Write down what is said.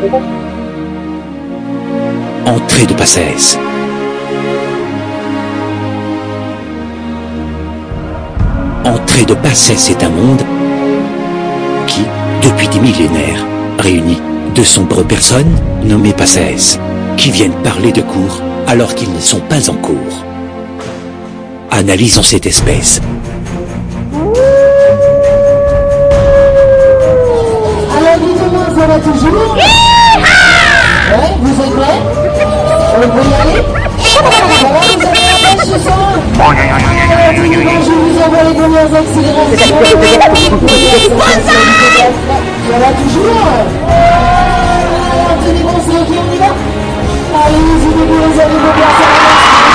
Entrée de Passez. Entrée de Passez est un monde qui, depuis des millénaires, réunit de sombres personnes nommées Passez, qui viennent parler de cours alors qu'ils ne sont pas en cours. Analysons cette espèce. Alors dites-moi, ça va toujours? Ouais, vous êtes prêts? On peut y aller? Ça va, vous avez la pêche ce soir? Je vous envoie les premières accélérations. Ça va toujours? Tenez bon, c'est ok, on y va? Allez, vous allez vous placer.